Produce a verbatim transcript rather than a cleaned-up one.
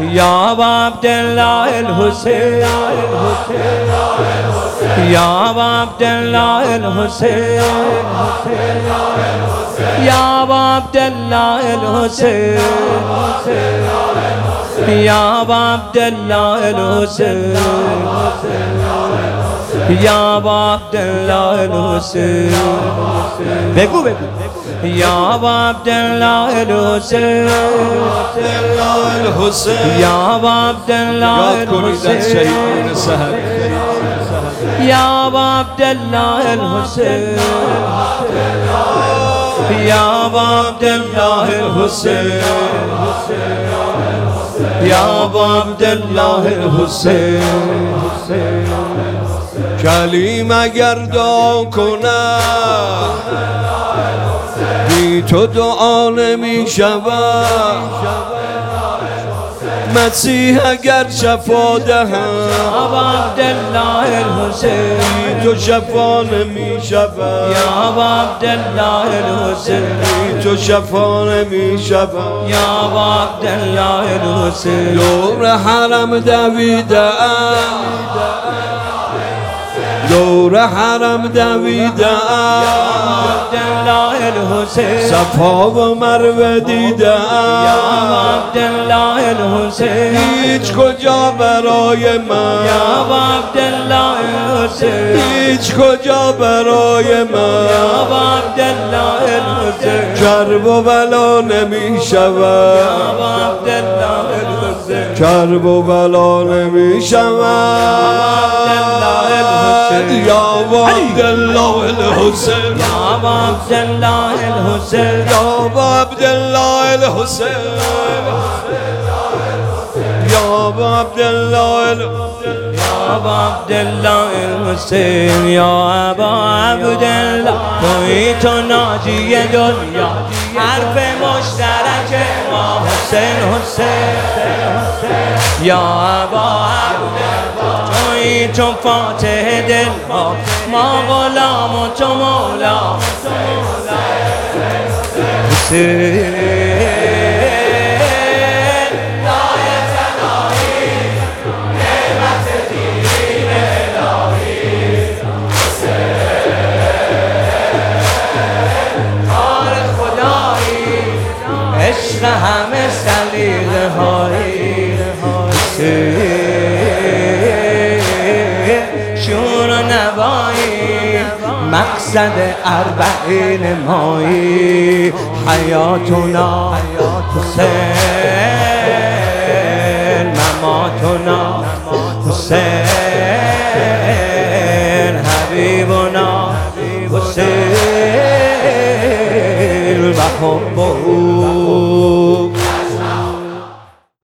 یا عبدالله الحسین یا عبدالله الحسین یا عبدالله الحسین یا عبدالله الحسین یا عبدالله الحسین بگو بگو یا عبدالله الحسین یا عبدالله الحسین یا عبدالله الحسین یا عبدالله الحسین یا عبدالله الحسین کلیم اگر دعا کنم بی تو دعا نمی شود، مسیح اگر شفا دهم عبدالله الحسین بی تو شفا نمی شود، یا عبدالله الحسین بی تو شفا نمی شود. یا عبدالله الحسین دور حرم دویدم دور حرم دویدم عبدالله الحسین صفا و مروه دیدم عبدالله الحسین هیچ کجا برای من عبدالله الحسین هیچ کجا برای من عبدالله الحسین کرب و بلا نمی شود عبدالله الحسین کرب و بلا نمی شود یا عبدالله الحسین یا عبدالله الحسین یا عبدالله الحسین یا عبدالله ابا عبدالله الحسین یا ابا عبدالله توی تو ناجی دنیا حرف مشترک ما حسین حسین یا ابا عبدالله توی تو فاتح دل ما ما غلام و تو مولا حسین عشق همه سلیقه های شور و نوایی مقصد اربعین مایی حیاتنا حسین مماتنا حسین حبیبنا حسین و حبه